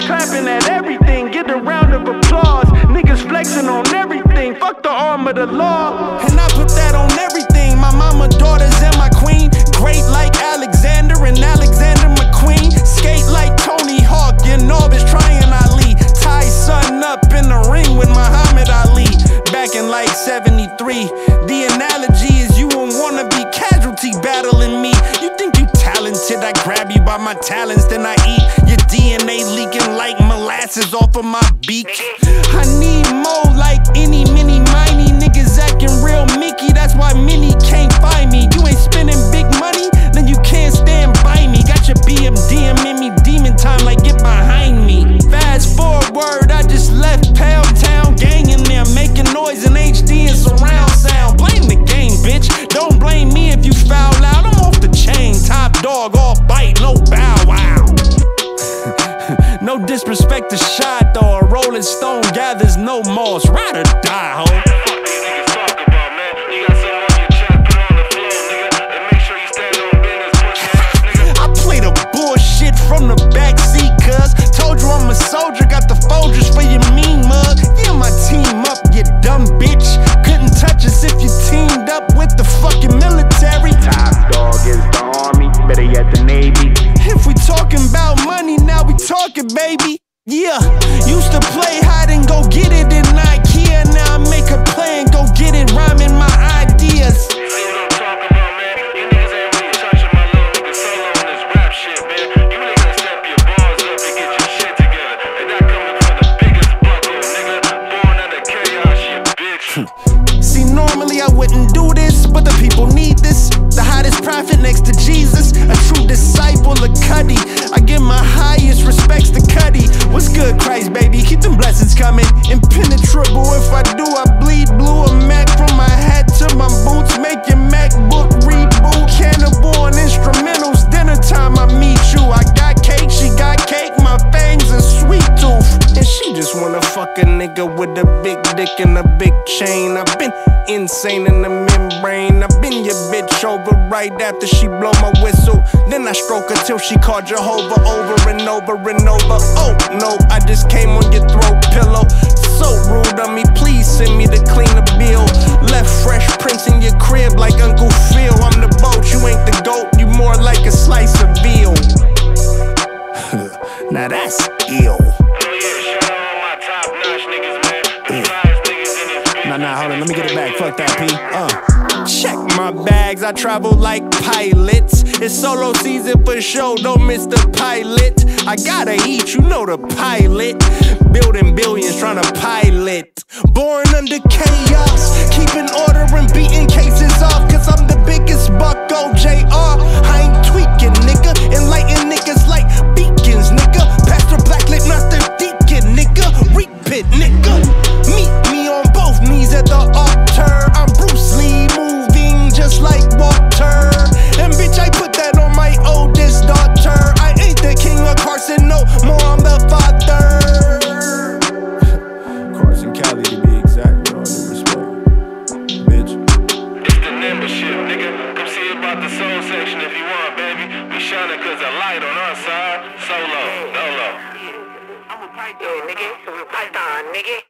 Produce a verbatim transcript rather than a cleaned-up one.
clapping at everything, get a round of applause. Niggas flexing on everything, fuck the arm of the law. And I put that on everything, my mama, daughters, and my queen. Great like Alexander and Alexander McQueen. Skate like Tony Hawk, your Norvis trying Ali. Tie son up in the ring with Muhammad Ali. Back in like seventy-three, the analogy is you won't wanna be casualty battling me. You think you talented, I grab you by my talents, then I eat your D N A leaking like molasses off of my beak. I need more like any, mini, miny. Niggas acting real Mickey, that's why many can't find me. You ain't spending big money, then you can't stand by me. Got your B M DMing me demon time like get behind me. Fast forward, I just left Pound Town, gang in there making noise in H D and surround sound. Blame the game, bitch, don't blame me if you foul out. I'm off the chain, top dog, all bite, no bow wow. No disrespect to Shot, though a Rolling Stone gathers no moss. Ride or die, ho. I play the bullshit from the backseat, cuz told you I'm a soldier, got the Folgers for your mean mug. Yeah, my team up, you dumb bitch. Couldn't touch us if you teamed up with the fucking military. Top dog is the army, better yet the Navy. If we talking about money, now we talking, baby. Yeah, used to play hide and go get it in IKEA. Now I make a play and go get it, rhyming my ideas. See what I'm talking about, man? You niggas ain't really touching my little nigga solo on this rap shit, man. You really gotta step your bars up and get your shit together. And that coming from the biggest bucko, nigga. Born out of chaos, you bitch. See, normally I wouldn't do this, but the people need this. The hottest prophet next to Jesus, a true disciple of Cuddy. I give my highest respects to Cuddy. What's good, Christ, baby? Keep them blessings coming. Impenetrable, if I do, I bleed blue. A Mac from my hat to my boots, make your MacBook reboot. Cannibal and instrumentals, dinner time I meet you. I got cake, she got cake, my fangs a sweet tooth. And she just wanna fuck a nigga with a big dick and a big chain. I've been insane in the membrane. I've been your bitch over right after she blow my whistle. Then I stroke her till she called Jehovah over and over and over. Oh no, I just came on your throat pillow. So rude of me, please send me the cleaner bill. Left Fresh Prince in your crib like Uncle Phil. I'm the boat, you ain't the goat, you more like a slice of veal. Now that's ill. Nah, nah, hold on, let me get it back. Fuck that, P. Uh. Check my bags, I travel like pilots. It's solo season for sure, don't miss the pilot. I gotta eat, you know the pilot. Building billions, trying to pilot. Born under chaos, keeping order and beating cases off. Cause I'm the biggest bucko, J R. I ain't tweaking, nigga. Enlighten niggas like beacons, nigga. Pastor Blacklit, not the deacon, nigga. Reap it, nigga. Meet me on both knees at the altar. I'm Bruce Lee, moving just like water. And bitch, I put that on my oldest daughter. I ain't the king of Carson, no more, I'm the father. Carson Cali to be exact, with all due respect. Bitch. It's the Nimba shit, nigga. Come see about the soul section if you want, baby. We shining cause the light on our side. Solo, dolo. I'm a python, nigga. I'm a python, nigga.